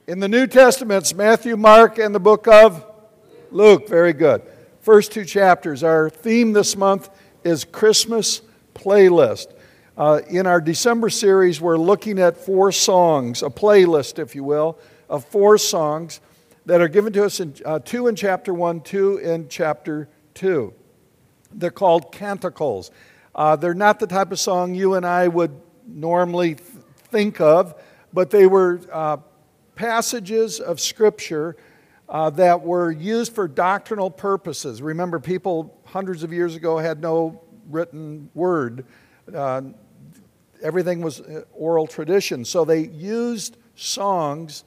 In the New Testament, it's Matthew, Mark, and the book of Luke. Very good. First two chapters. Our theme this month is Christmas playlist. In our December series, we're looking at 4 songs, a playlist, if you will, of 4 songs that are given to us in 2 in chapter 1, 2 in chapter 2. They're called canticles. They're not the type of song you and I would normally think of, but they were passages of Scripture that were used for doctrinal purposes. Remember, people hundreds of years ago had no written word. Everything was oral tradition. So they used songs,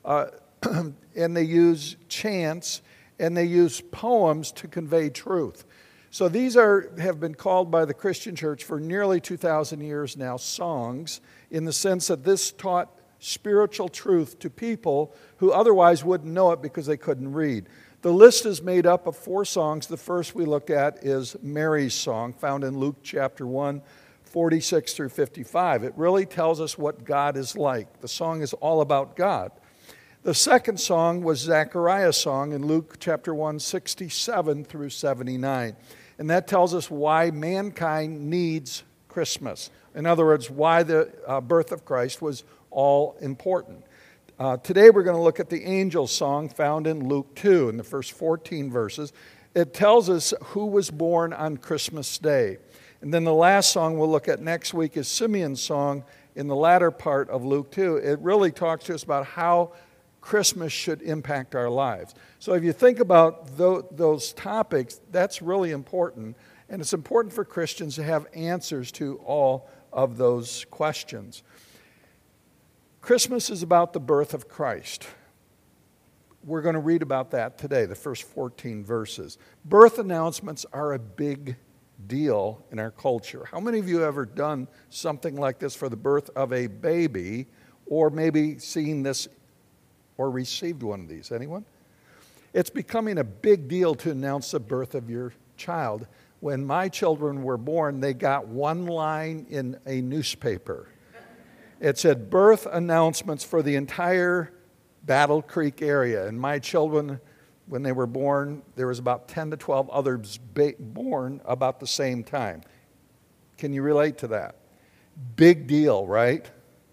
and they used chants, and they used poems to convey truth. So these have been called by the Christian church for nearly 2,000 years now songs, in the sense that this taught spiritual truth to people who otherwise wouldn't know it because they couldn't read. The list is made up of 4 songs. The first we look at is Mary's song, found in Luke chapter 1, 46 through 55. It really tells us what God is like. The song is all about God. The second song was Zechariah's song in Luke chapter 1, 67 through 79. And that tells us why mankind needs Christmas. In other words, why the birth of Christ was all important. Today we're going to look at the angel song found in Luke 2 in the first 14 verses. It tells us who was born on Christmas Day. And then the last song we'll look at next week is Simeon's song in the latter part of Luke 2. It really talks to us about how Christmas should impact our lives. So if you think about those topics, that's really important. And it's important for Christians to have answers to all of those questions. Christmas is about the birth of Christ. We're going to read about that today, the first 14 verses. Birth announcements are a big deal in our culture. How many of you have ever done something like this for the birth of a baby, or maybe seen this or received one of these? Anyone? It's becoming a big deal to announce the birth of your child. When my children were born, they got one line in a newspaper. It said birth announcements for the entire Battle Creek area. And my children, when they were born, there was about 10 to 12 others born about the same time. Can you relate to that? Big deal, right?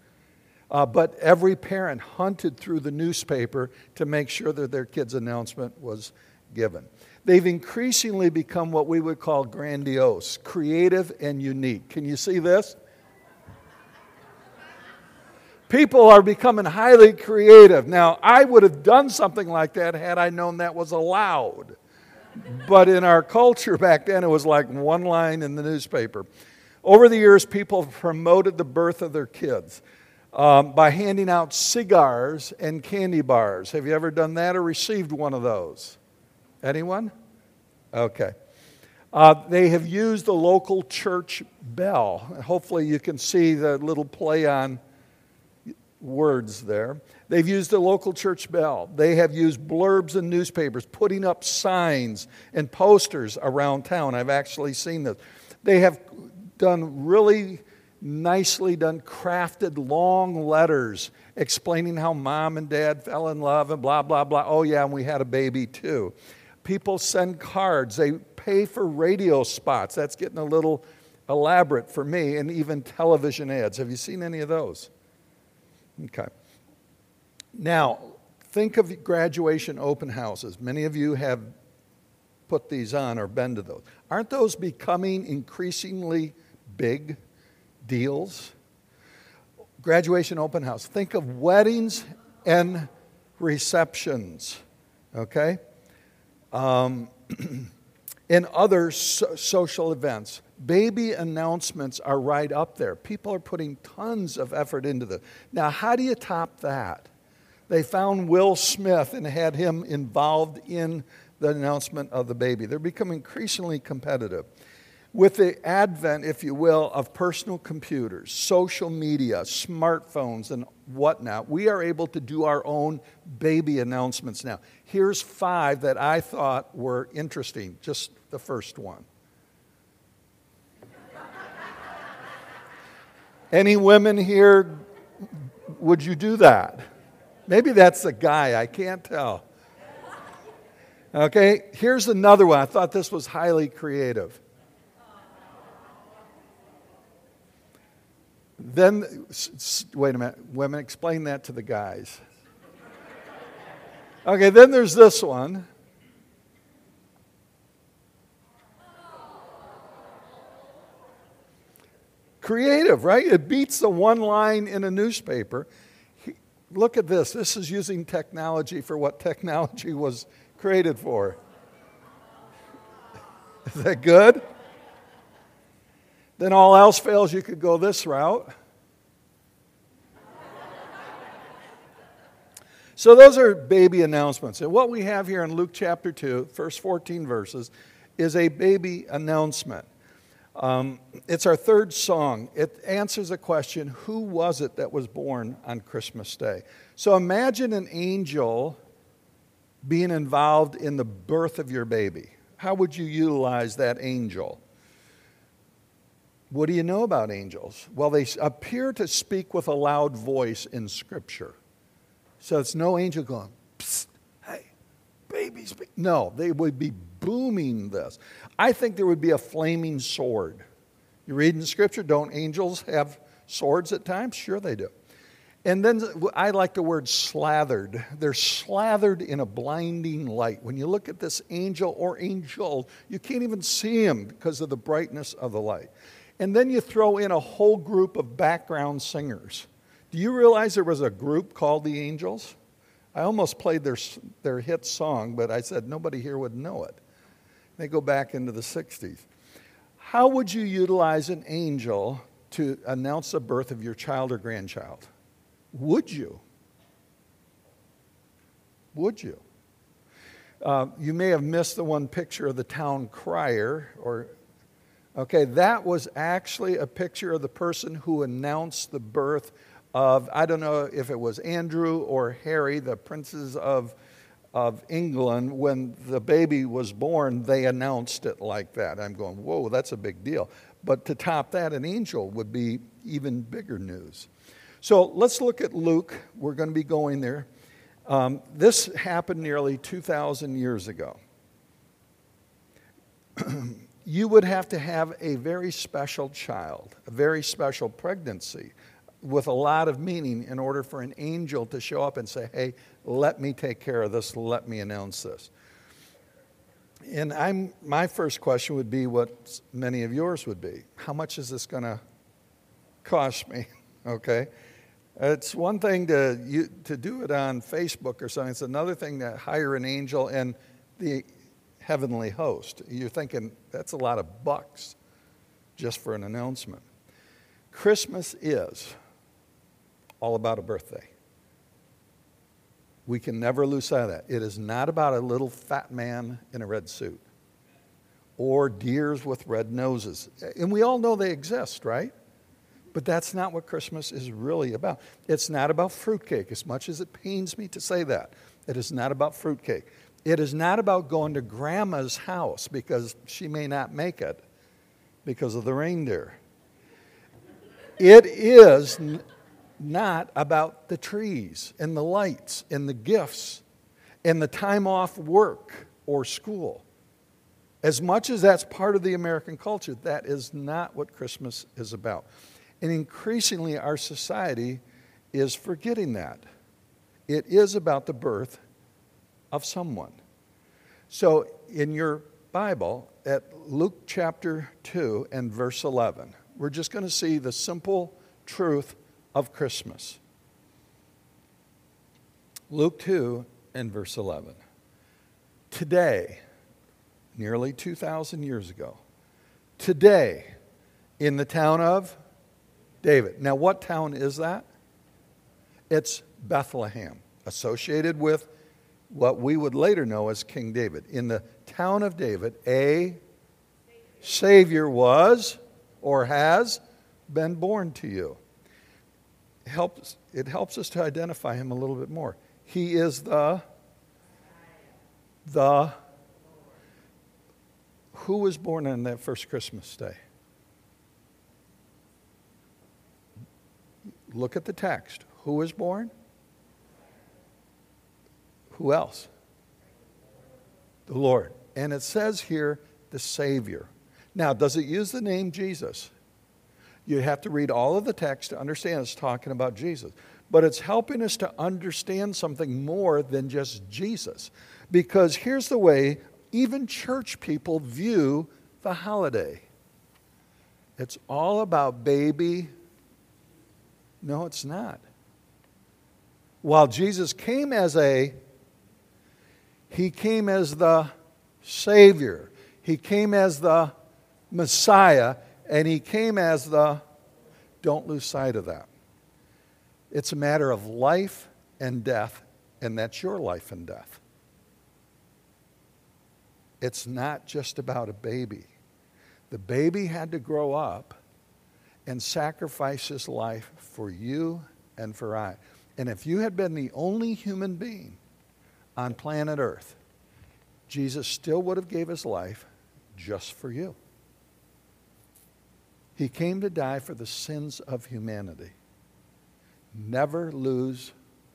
But every parent hunted through the newspaper to make sure that their kid's announcement was given. They've increasingly become what we would call grandiose, creative, and unique. Can you see this? People are becoming highly creative. Now, I would have done something like that had I known that was allowed. But in our culture back then, it was like one line in the newspaper. Over the years, people have promoted the birth of their kids by handing out cigars and candy bars. Have you ever done that or received one of those? Anyone? Okay. They have used the local church bell. Hopefully you can see the little play on words there. They've used the local church bell. They have used blurbs in newspapers, putting up signs and posters around town. I've actually seen this. They have done really nicely done, crafted long letters explaining how mom and dad fell in love and blah, blah, blah. Oh yeah, and we had a baby too. People send cards. They pay for radio spots. That's getting a little elaborate for me, and even television ads. Have you seen any of those? Okay. Now, think of graduation open houses. Many of you have put these on or been to those. Aren't those becoming increasingly big deals? Graduation open house. Think of weddings and receptions, okay? And other social events. Baby announcements are right up there. People are putting tons of effort into this. Now, how do you top that? They found Will Smith and had him involved in the announcement of the baby. They're becoming increasingly competitive. With the advent, if you will, of personal computers, social media, smartphones, and whatnot, we are able to do our own baby announcements now. Here's 5 that I thought were interesting, just the first one. Any women here, would you do that? Maybe that's the guy. I can't tell. Okay, here's another one. I thought this was highly creative. Then, wait a minute. Women, explain that to the guys. Okay, then there's this one. Creative, right? It beats the one line in a newspaper. Look at this. This is using technology for what technology was created for. Is that good? Then all else fails, you could go this route. So those are baby announcements. And what we have here in Luke chapter 2, first 14 verses, is a baby announcement. It's our third song. It answers a question, who was it that was born on Christmas Day? So imagine an angel being involved in the birth of your baby. How would you utilize that angel? What do you know about angels? Well, they appear to speak with a loud voice in Scripture. So it's no angel going, psst, hey, babies. No, they would be booming this. I think there would be a flaming sword. You read in Scripture, don't angels have swords at times? Sure they do. And then I like the word slathered. They're slathered in a blinding light. When you look at this angel or angels, you can't even see him because of the brightness of the light. And then you throw in a whole group of background singers. Do you realize there was a group called the Angels? I almost played their hit song, but I said nobody here would know it. They go back into the 60s. How would you utilize an angel to announce the birth of your child or grandchild? Would you? Would you? You may have missed the one picture of the town crier. Okay, that was actually a picture of the person who announced the birth of, I don't know if it was Andrew or Harry, the princes of England. When the baby was born, they announced it like that. I'm going, whoa, that's a big deal. But to top that, an angel would be even bigger news. So let's look at Luke. We're going to be going there. This happened nearly 2,000 years ago. You would have to have a very special child, a very special pregnancy with a lot of meaning in order for an angel to show up and say, hey, let me take care of this, let me announce this. And my first question would be what many of yours would be. How much is this going to cost me? Okay? It's one thing to do it on Facebook or something. It's another thing to hire an angel and the heavenly host. You're thinking, that's a lot of bucks just for an announcement. Christmas is all about a birthday. We can never lose sight of that. It is not about a little fat man in a red suit or deers with red noses. And we all know they exist, right? But that's not what Christmas is really about. It's not about fruitcake, as much as it pains me to say that. It is not about fruitcake. It is not about going to grandma's house because she may not make it because of the reindeer. It is not about the trees and the lights and the gifts and the time off work or school. As much as that's part of the American culture, that is not what Christmas is about. And increasingly, our society is forgetting that. It is about the birth of someone. So in your Bible, at Luke chapter 2 and verse 11, we're just going to see the simple truth of Christmas. Luke 2 and verse 11. Today, nearly 2,000 years ago, today, in the town of David. Now, what town is that? It's Bethlehem, associated with what we would later know as King David. In the town of David, a Savior was or has been born to you. It helps us to identify him a little bit more. He is the who was born on that first Christmas day? Look at the text. Who was born? Who else? The Lord. And it says here, the Savior. Now, does it use the name Jesus? You have to read all of the text to understand it's talking about Jesus. But it's helping us to understand something more than just Jesus. Because here's the way even church people view the holiday. It's all about baby. No, it's not. While Jesus came He came as the Savior. He came as the Messiah. And He came as don't lose sight of that. It's a matter of life and death, and that's your life and death. It's not just about a baby. The baby had to grow up and sacrifice his life for you and for I. And if you had been the only human being on planet Earth, Jesus still would have gave his life just for you. He came to die for the sins of humanity. Never lose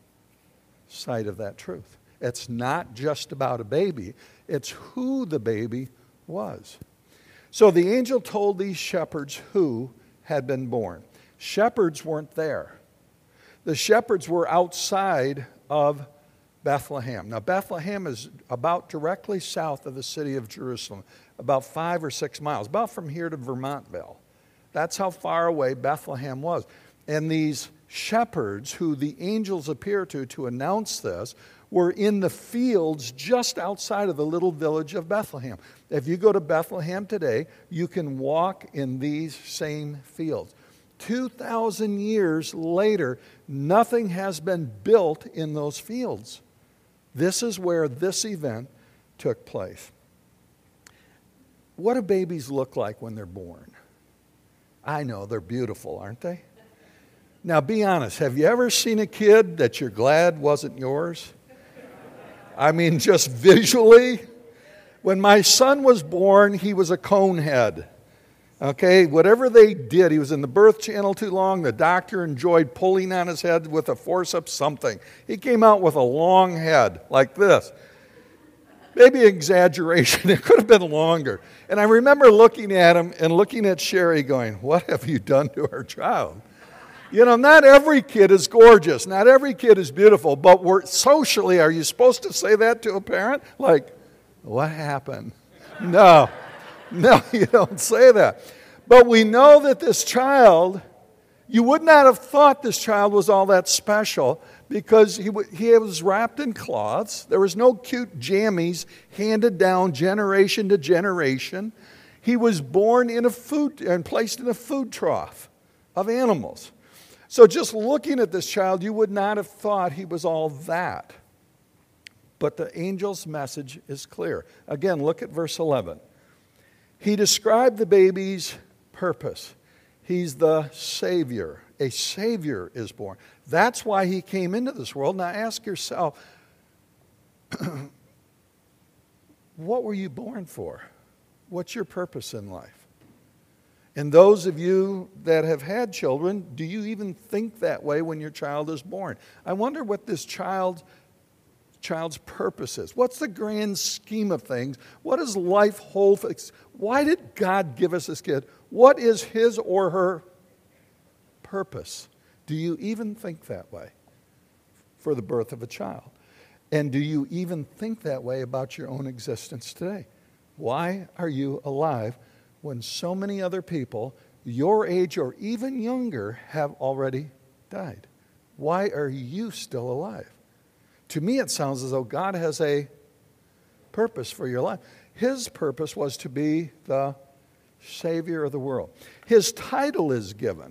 sight of that truth. It's not just about a baby. It's who the baby was. So the angel told these shepherds who had been born. Shepherds weren't there. The shepherds were outside of Bethlehem. Now, Bethlehem is about directly south of the city of Jerusalem, about 5 or 6 miles, about from here to Vermontville. That's how far away Bethlehem was. And these shepherds, who the angels appear to announce this, were in the fields just outside of the little village of Bethlehem. If you go to Bethlehem today, you can walk in these same fields. 2,000 years later, nothing has been built in those fields. This is where this event took place. What do babies look like when they're born? I know, they're beautiful, aren't they? Now, be honest. Have you ever seen a kid that you're glad wasn't yours? I mean, just visually. When my son was born, he was a cone head. Okay, whatever they did, he was in the birth channel too long. The doctor enjoyed pulling on his head with a forceps, something. He came out with a long head like this. Maybe exaggeration. It could have been longer. And I remember looking at him and looking at Sherry going, what have you done to our child? You know, not every kid is gorgeous. Not every kid is beautiful. But socially, are you supposed to say that to a parent? Like, what happened? No, you don't say that. But we know that this child, you would not have thought this child was all that special because he was wrapped in cloths. There was no cute jammies handed down generation to generation. He was born in and placed in a food trough of animals. So just looking at this child, you would not have thought he was all that. But the angel's message is clear. Again, look at verse 11. He described the baby's purpose. He's the Savior. A Savior is born. That's why he came into this world. Now ask yourself, what were you born for? What's your purpose in life? And those of you that have had children, do you even think that way when your child is born? I wonder what this child's purpose is. What's the grand scheme of things? What does life hold? Why did God give us this kid? What is his or her purpose? Do you even think that way for the birth of a child? And do you even think that way about your own existence today? Why are you alive when so many other people, your age or even younger, have already died? Why are you still alive? To me, it sounds as though God has a purpose for your life. His purpose was to be the Savior of the world. His title is given.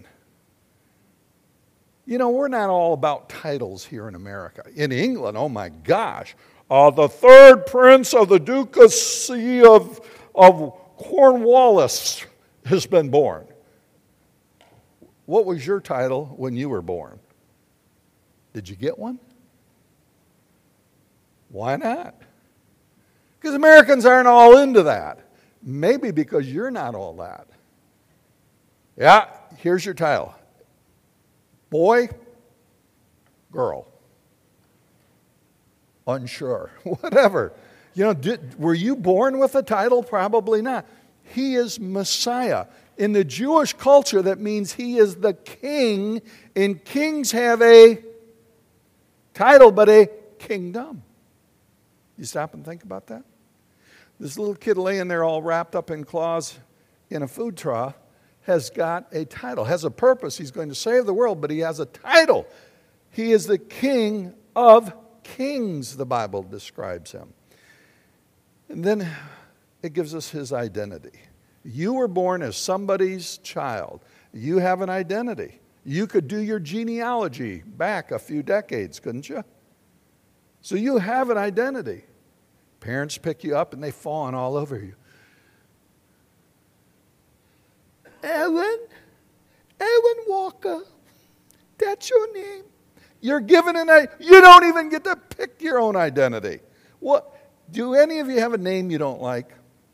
You know, we're not all about titles here in America. In England, oh my gosh, the third prince of the Ducacy of Cornwallis has been born. What was your title when you were born? Did you get one? Why not? Because Americans aren't all into that. Maybe because you're not all that. Yeah, here's your title. Boy, girl. Unsure. Whatever. You know, were you born with a title? Probably not. He is Messiah. In the Jewish culture, that means he is the king, and kings have a title, but a kingdom. You stop and think about that? This little kid laying there all wrapped up in claws in a food trough has got a title, has a purpose. He's going to save the world, but he has a title. He is the King of Kings, the Bible describes him. And then it gives us his identity. You were born as somebody's child. You have an identity. You could do your genealogy back a few decades, couldn't you? So you have an identity. Parents pick you up and they fawn all over you. Ellen Walker, that's your name. You're given you don't even get to pick your own identity. What? Do any of you have a name you don't like?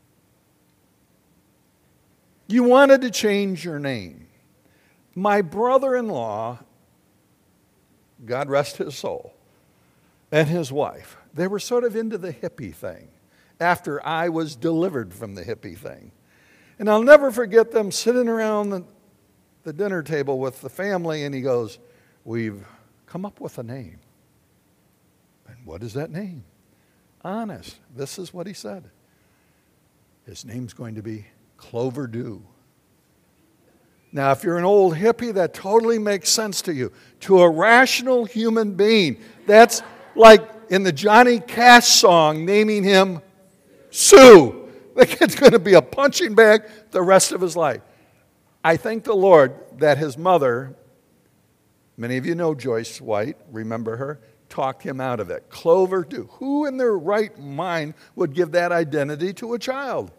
You wanted to change your name. My brother-in-law, God rest his soul, and his wife, they were sort of into the hippie thing after I was delivered from the hippie thing. And I'll never forget them sitting around the dinner table with the family, and he goes, we've come up with a name. And what is that name? Honest. This is what he said. His name's going to be Clover Dew. Now, if you're an old hippie, that totally makes sense to you. To a rational human being, that's like in the Johnny Cash song, naming him Sue. The kid's going to be a punching bag the rest of his life. I thank the Lord that his mother, many of you know Joyce White, remember her, talked him out of it. Clover Dew. Who in their right mind would give that identity to a child?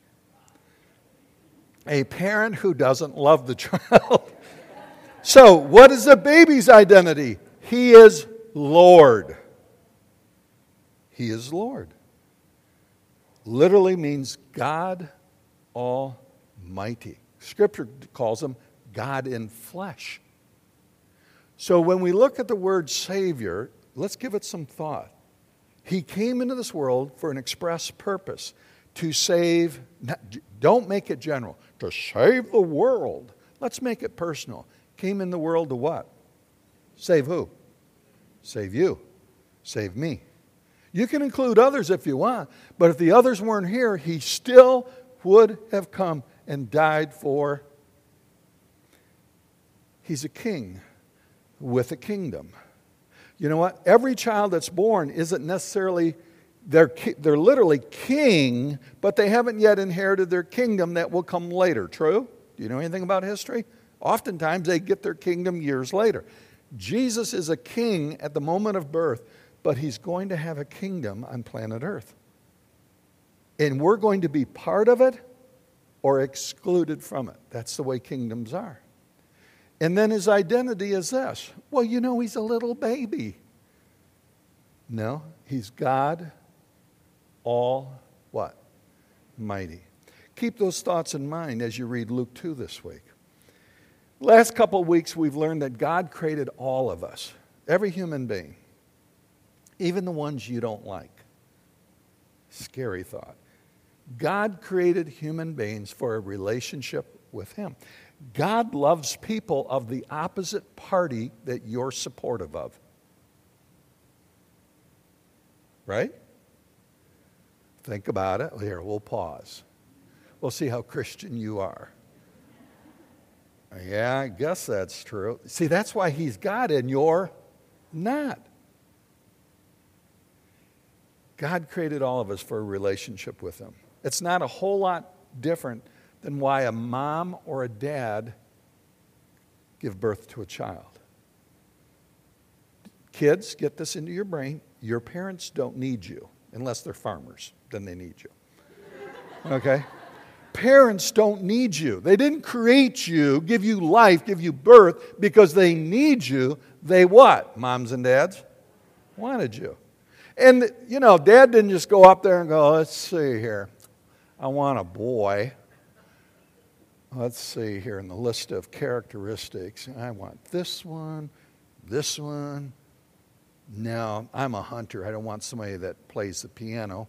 A parent who doesn't love the child. So, what is the baby's identity? He is Lord. He is Lord. Literally means God Almighty. Scripture calls him God in flesh. So when we look at the word Savior, let's give it some thought. He came into this world for an express purpose, to save, don't make it general, to save the world. Let's make it personal. Came in the world to what? Save who? Save you. Save me. You can include others if you want, but if the others weren't here, he still would have come and died for. He's a king with a kingdom. You know what? Every child that's born isn't necessarily, they're literally king, but they haven't yet inherited their kingdom that will come later. True? Do you know anything about history? Oftentimes they get their kingdom years later. Jesus is a king at the moment of birth, but he's going to have a kingdom on planet Earth. And we're going to be part of it or excluded from it. That's the way kingdoms are. And then his identity is this. Well, you know, he's a little baby. No, he's God all what? Mighty. Keep those thoughts in mind as you read Luke 2 this week. Last couple of weeks we've learned that God created all of us, every human being, even the ones you don't like. Scary thought. God created human beings for a relationship with him. God loves people of the opposite party that you're supportive of. Right? Think about it. Here, we'll pause. We'll see how Christian you are. Yeah, I guess that's true. See, that's why he's God and you're not. God created all of us for a relationship with him. It's not a whole lot different than why a mom or a dad give birth to a child. Kids, get this into your brain. Your parents don't need you, unless they're farmers. Then they need you. Okay? Parents don't need you. They didn't create you, give you life, give you birth because they need you. They what? Moms and dads wanted you. And, you know, dad didn't just go up there and go, let's see here. I want a boy. Let's see here in the list of characteristics. I want this one, No, I'm a hunter. I don't want somebody that plays the piano.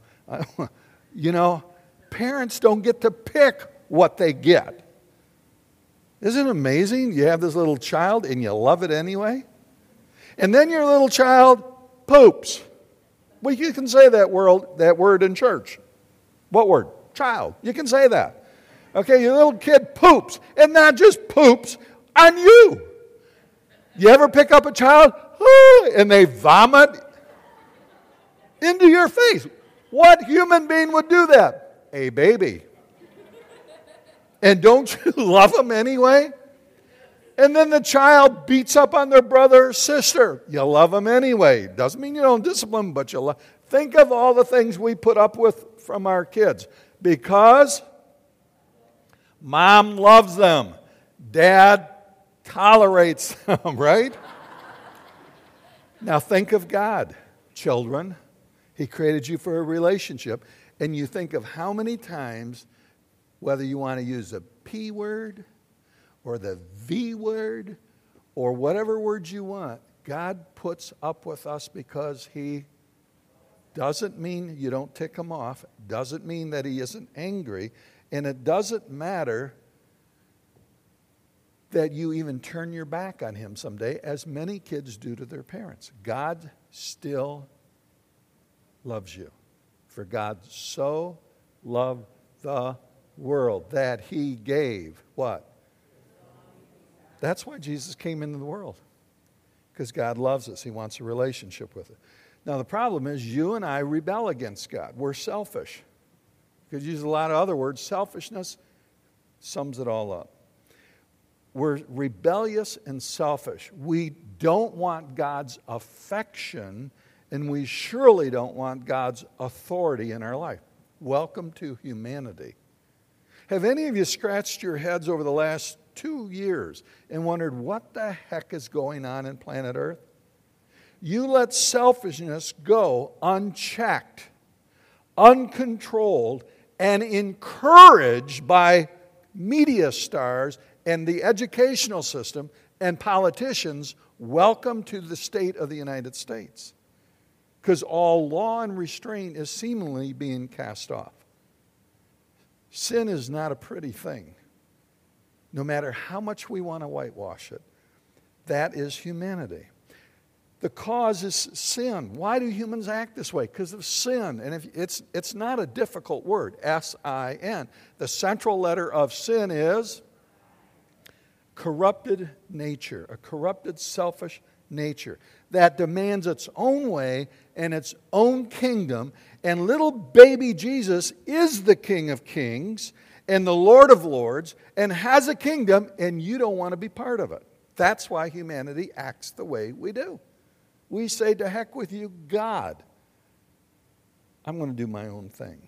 Parents don't get to pick what they get. Isn't it amazing? You have this little child and you love it anyway. And then your little child poops. Well, you can say that word in church. What word? Child. You can say that. Okay, your little kid poops, and not just poops on you. You ever pick up a child, and they vomit into your face? What human being would do that? A baby. And don't you love them anyway? And then the child beats up on their brother or sister. You love them anyway. Doesn't mean you don't discipline them, but you love. Think of all the things we put up with from our kids. Because mom loves them. Dad tolerates them, right? Now think of God, children. He created you for a relationship. And you think of how many times, whether you want to use the P word or the V word or whatever words you want, God puts up with us because He doesn't mean you don't tick Him off, doesn't mean that He isn't angry, and it doesn't matter that you even turn your back on Him someday, as many kids do to their parents. God still loves you. For God so loved the world that He gave what? That's why Jesus came into the world. Because God loves us. He wants a relationship with us. Now the problem is you and I rebel against God. We're selfish. You could use a lot of other words. Selfishness sums it all up. We're rebellious and selfish. We don't want God's affection, and we surely don't want God's authority in our life. Welcome to humanity. Have any of you scratched your heads over the last 2 years and wondered what the heck is going on in planet Earth? You let selfishness go unchecked, uncontrolled, and encouraged by media stars and the educational system and politicians. Welcome to the state of the United States. Because all law and restraint is seemingly being cast off. Sin is not a pretty thing. No matter how much we want to whitewash it, that is humanity. The cause is sin. Why do humans act this way? Because of sin. And it's not a difficult word, S-I-N. The central letter of sin is corrupted nature, a corrupted, selfish nature that demands its own way and its own kingdom. And little baby Jesus is the King of Kings and the Lord of Lords and has a kingdom, and you don't want to be part of it. That's why humanity acts the way we do. We say, to heck with you, God. I'm going to do my own thing.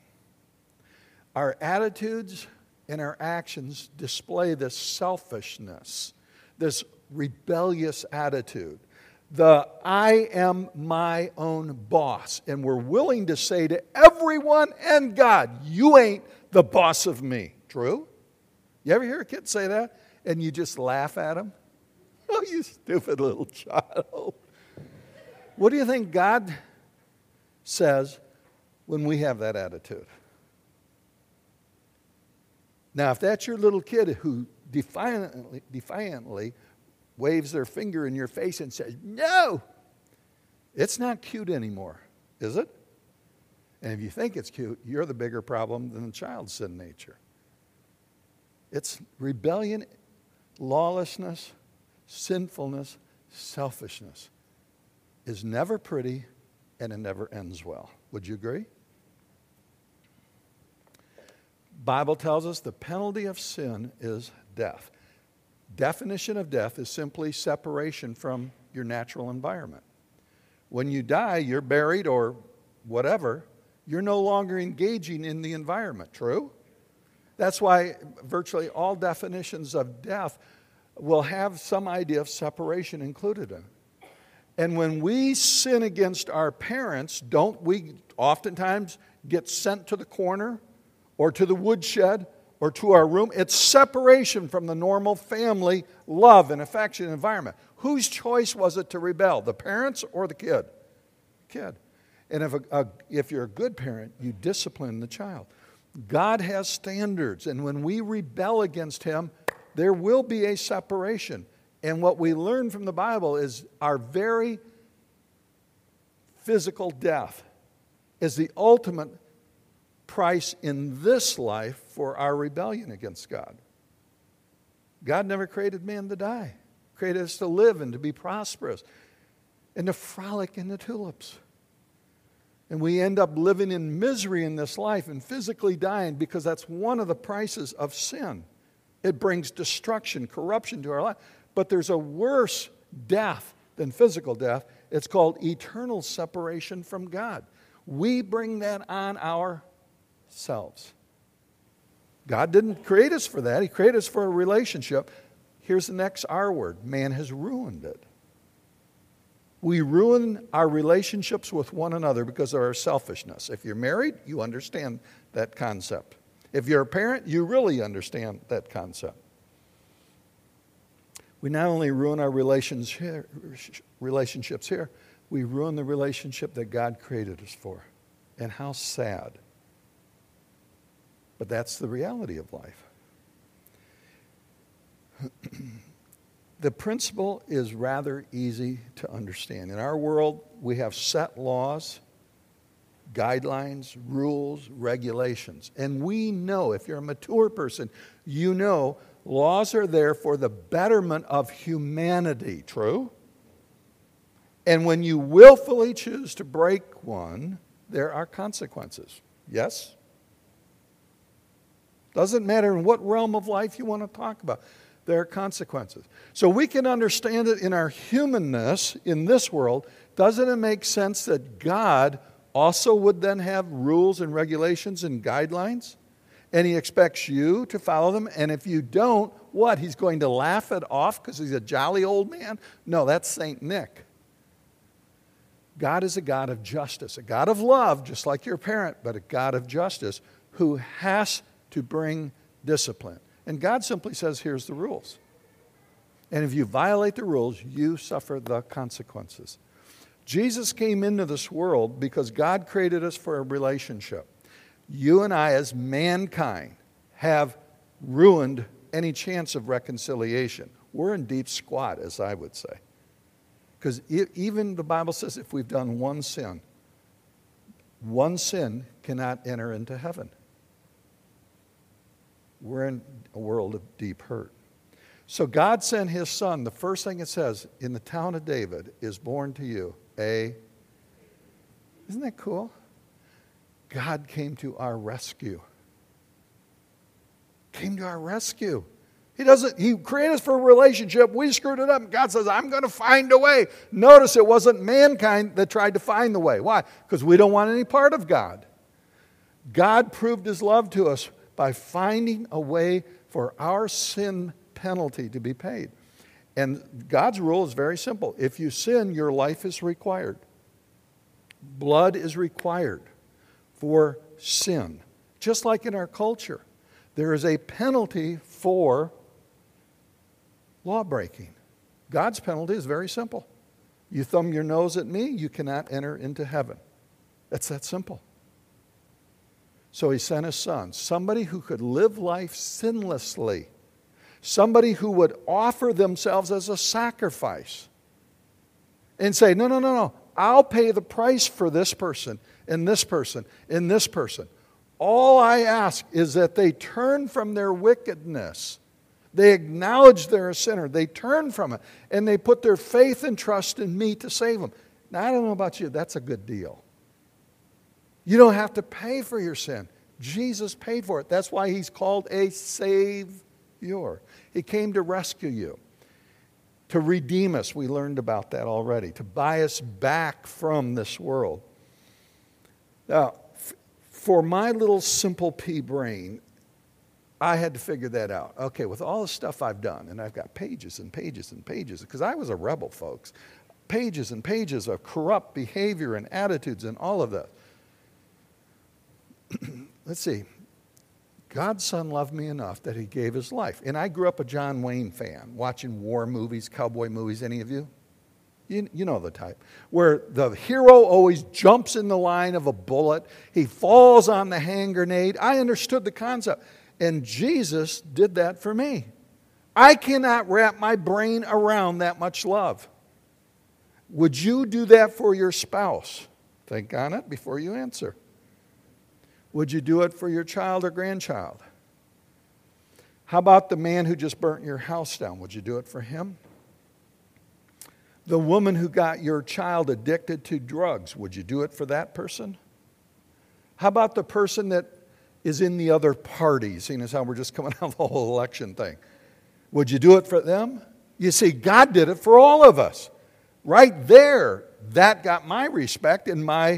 Our attitudes and our actions display this selfishness, this rebellious attitude. The I am my own boss. And we're willing to say to everyone and God, you ain't the boss of me. True? You ever hear a kid say that? And you just laugh at him? Oh, you stupid little child. What do you think God says when we have that attitude? Now, if that's your little kid who defiantly waves their finger in your face and says, no, it's not cute anymore, is it? And if you think it's cute, you're the bigger problem than the child's sin nature. It's rebellion, lawlessness, sinfulness, selfishness is never pretty, and it never ends well. Would you agree? Bible tells us the penalty of sin is death. Definition of death is simply separation from your natural environment. When you die, you're buried or whatever, you're no longer engaging in the environment. True? That's why virtually all definitions of death will have some idea of separation included in it. And when we sin against our parents, don't we oftentimes get sent to the corner or to the woodshed or to our room? It's separation from the normal family love and affection environment. Whose choice was it to rebel, the parents or the kid? kid. And if you're a good parent, you discipline the child. God has standards, and when we rebel against him, there will be a separation. And what we learn from the Bible is our very physical death is the ultimate price in this life for our rebellion against God. God never created man to die. He created us to live and to be prosperous and to frolic in the tulips. And we end up living in misery in this life and physically dying because that's one of the prices of sin. It brings destruction, corruption to our life. But there's a worse death than physical death. It's called eternal separation from God. We bring that on ourselves. God didn't create us for that. He created us for a relationship. Here's the next R word. Man has ruined it. We ruin our relationships with one another because of our selfishness. If you're married, you understand that concept. If you're a parent, you really understand that concept. We not only ruin our relationships here, we ruin the relationship that God created us for. And how sad. But that's the reality of life. The principle is rather easy to understand. In our world, we have set laws, guidelines, rules, regulations. And we know, if you're a mature person, you know laws are there for the betterment of humanity. True? And when you willfully choose to break one, there are consequences. Yes? Doesn't matter in what realm of life you want to talk about. There are consequences. So we can understand it in our humanness in this world. Doesn't it make sense that God also would then have rules and regulations and guidelines? And he expects you to follow them. And if you don't, what? He's going to laugh it off because he's a jolly old man? No, that's St. Nick. God is a God of justice, a God of love, just like your parent, but a God of justice who has to bring discipline. And God simply says, here's the rules. And if you violate the rules, you suffer the consequences. Jesus came into this world because God created us for a relationship. You and I, as mankind, have ruined any chance of reconciliation. We're in deep squat, as I would say. Because even the Bible says if we've done one sin cannot enter into heaven. We're in a world of deep hurt. So God sent his son. The first thing it says, in the town of David is born to you Isn't that cool? God came to our rescue. Came to our rescue. He created us for a relationship. We screwed it up. And God says, I'm going to find a way. Notice it wasn't mankind that tried to find the way. Why? Because we don't want any part of God. God proved his love to us by finding a way for our sin penalty to be paid. And God's rule is very simple. If you sin, your life is required. Blood is required for sin. Just like in our culture, there is a penalty for law breaking. God's penalty is very simple. You thumb your nose at me, you cannot enter into heaven. That's that simple. So he sent his son, somebody who could live life sinlessly, somebody who would offer themselves as a sacrifice and say, no, I'll pay the price for this person and this person and this person. All I ask is that they turn from their wickedness. They acknowledge they're a sinner. They turn from it, and they put their faith and trust in me to save them. Now, I don't know about you. That's a good deal. You don't have to pay for your sin. Jesus paid for it. That's why he's called a Savior. He came to rescue you, to redeem us. We learned about that already, to buy us back from this world. Now, for my little simple pea brain, I had to figure that out. Okay, with all the stuff I've done, and I've got pages and pages and pages, because I was a rebel, folks. Pages and pages of corrupt behavior and attitudes and all of that. Let's see. God's Son loved me enough that he gave his life. And I grew up a John Wayne fan, watching war movies, cowboy movies. Any of you? You know the type. Where the hero always jumps in the line of a bullet. He falls on the hand grenade. I understood the concept. And Jesus did that for me. I cannot wrap my brain around that much love. Would you do that for your spouse? Think on it before you answer. Would you do it for your child or grandchild? How about the man who just burnt your house down? Would you do it for him? The woman who got your child addicted to drugs, would you do it for that person? How about the person that is in the other party, seeing as how we're just coming out of the whole election thing? Would you do it for them? You see, God did it for all of us. Right there, that got my respect and my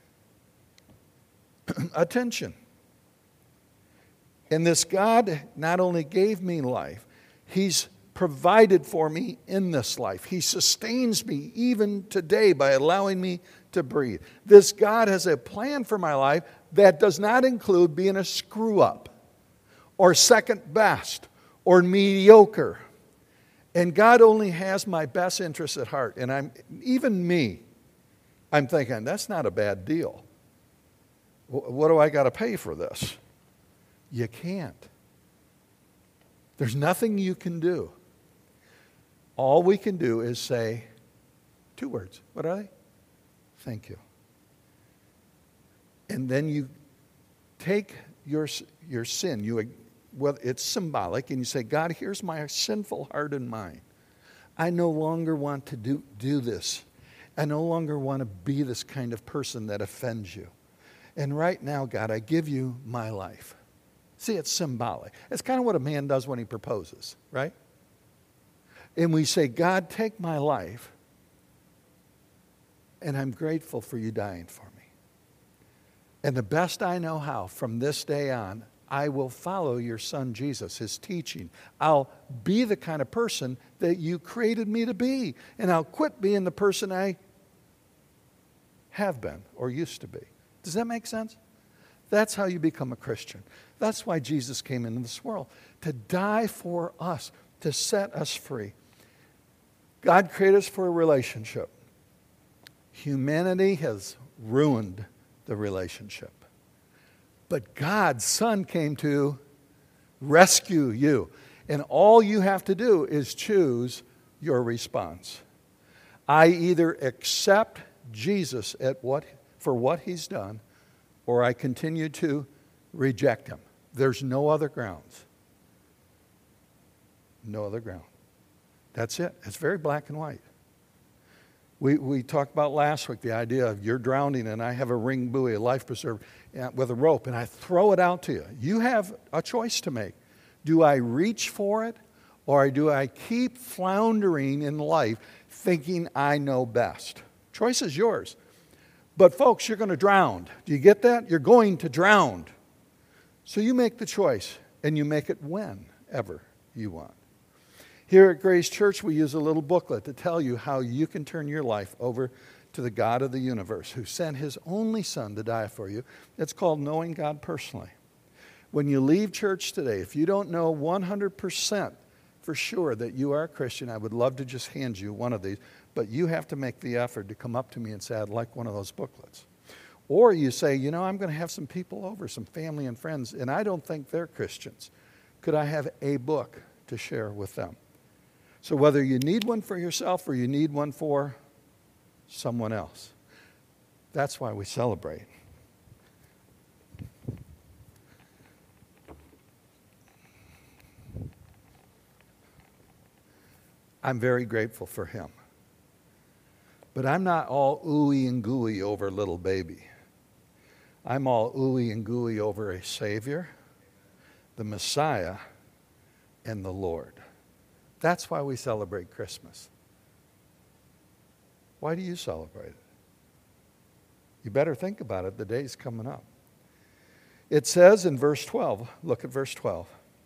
attention. And this God not only gave me life, He's provided for me in this life. He sustains me even today by allowing me to breathe. This God has a plan for my life that does not include being a screw-up or second best or mediocre. And God only has my best interests at heart. And I'm thinking, that's not a bad deal. What do I got to pay for this? You can't. There's nothing you can do. All we can do is say 2 words. What are they? Thank you. And then you take your sin, it's symbolic, and you say, God, here's my sinful heart and mind. I no longer want to do this. I no longer want to be this kind of person that offends you. And right now, God, I give you my life. See, it's symbolic. It's kind of what a man does when he proposes, right? And we say, God, take my life, and I'm grateful for you dying for me. And the best I know how, from this day on, I will follow your son Jesus, his teaching. I'll be the kind of person that you created me to be. And I'll quit being the person I have been or used to be. Does that make sense? That's how you become a Christian. That's why Jesus came into this world, to die for us, to set us free. God created us for a relationship. Humanity has ruined the relationship. But God's Son came to rescue you. And all you have to do is choose your response. I either accept Jesus for what he's done, or I continue to reject him. There's no other grounds. No other ground. That's it. It's very black and white. We talked about last week the idea of you're drowning and I have a ring buoy, a life preserver with a rope, and I throw it out to you. You have a choice to make. Do I reach for it, or do I keep floundering in life thinking I know best? Choice is yours. But folks, you're going to drown. Do you get that? You're going to drown. So you make the choice, and you make it whenever you want. Here at Grace Church, we use a little booklet to tell you how you can turn your life over to the God of the universe who sent his only son to die for you. It's called Knowing God Personally. When you leave church today, if you don't know 100% for sure that you are a Christian, I would love to just hand you one of these, but you have to make the effort to come up to me and say, I'd like one of those booklets. Or you say, you know, I'm going to have some people over, some family and friends, and I don't think they're Christians. Could I have a book to share with them? So whether you need one for yourself or you need one for someone else, that's why we celebrate. I'm very grateful for him. But I'm not all ooey and gooey over little baby. I'm all ooey and gooey over a Savior, the Messiah, and the Lord. That's why we celebrate Christmas. Why do you celebrate it? You better think about it. The day's coming up. It says in verse 12, look at verse 12.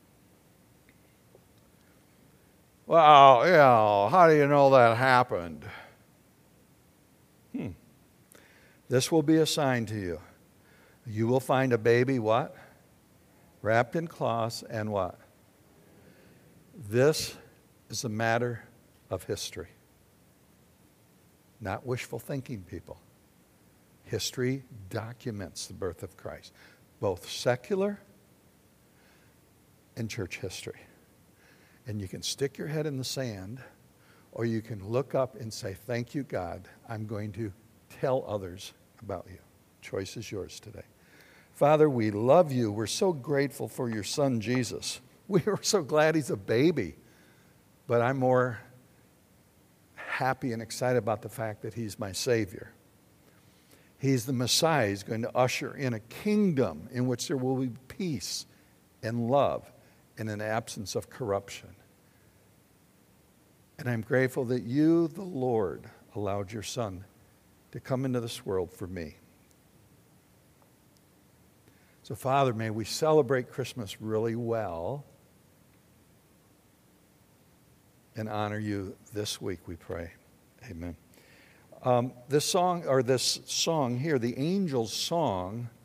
Well, yeah, how do you know that happened? This will be a sign to you. You will find a baby, what? Wrapped in cloths and what? This is a matter of history. not wishful thinking, people. History documents the birth of Christ, both secular and church history. And you can stick your head in the sand, or you can look up and say, thank you, God. I'm going to tell others about you. Choice is yours today. Father, we love you. We're so grateful for your son, Jesus. We are so glad he's a baby. But I'm more happy and excited about the fact that he's my Savior. He's the Messiah. He's going to usher in a kingdom in which there will be peace and love and an absence of corruption. And I'm grateful that you, the Lord, allowed your Son to come into this world for me. So, Father, may we celebrate Christmas really well and honor you this week, we pray. Amen. This song here, the Angels' Song,